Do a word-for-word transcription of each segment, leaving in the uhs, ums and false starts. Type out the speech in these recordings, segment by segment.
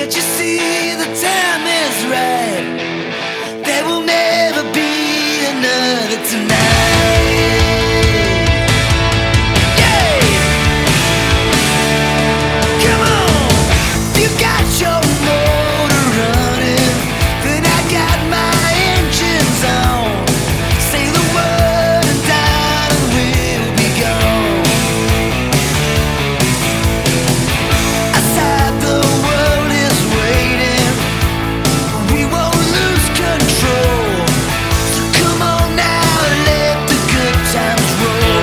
you see the time is right? There will never be another tonight. Yeah! Come on! You got your motor running, then I got my engines on. Say the word and down and we'll be gone. Outside the world is waiting, we won't lose control. So come on now and let the good times roll.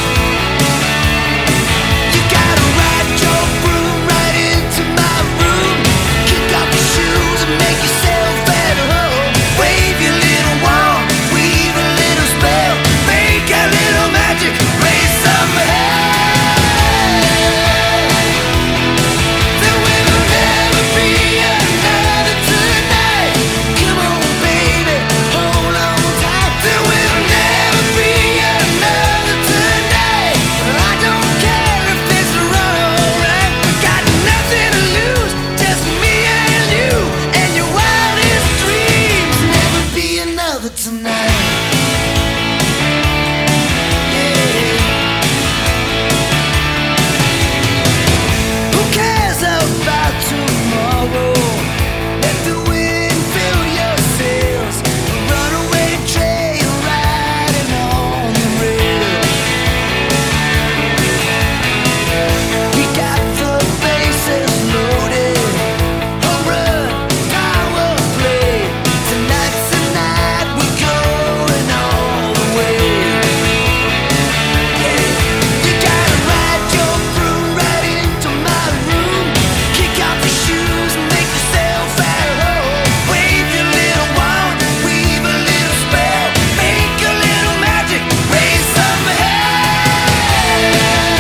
You gotta ride your broom right into my room. Kick off your shoes and make yourself at home. Wave your little wand, weave a little spell, make a little magic, raise some hell. There will never be another tonight. Come on, baby, hold on tight. There will never be another tonight. I don't care if it's wrong or right. Got nothing to lose, just me and you and your wildest dreams. Never be another tonight. Who cares about tomorrow? Let the wind fill your sails. Runaway train riding on the rail. We got the bases loaded. Home run, power play. Tonight's the night we're going all the way. You gotta ride your broom right into my room. Kick off your shoes and make yourself at home. Wave your little wand, weave a little spell, make a little magic, raise some hell.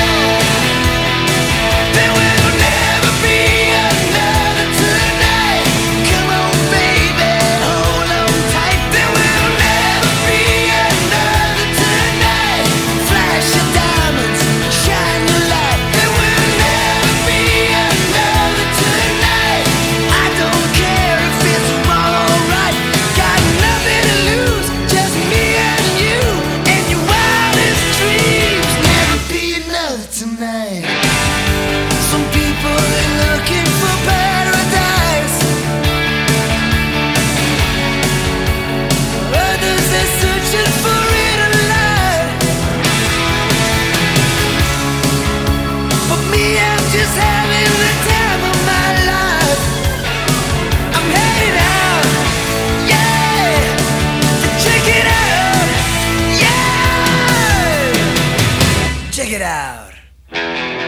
There will never be another tonight. Come on, baby, hold on tight. There will never be another tonight. Flash your diamonds, shine your light. There will never be another tonight. I don't care if it's wrong or right. Got nothing to lose, just me and you and your wildest dreams. Never be another tonight. Some people are looking for paradise. Others are searching for inner light. For me, I'm just having the time of my life. I'm headed out, yeah, to check it out, yeah. Check it out.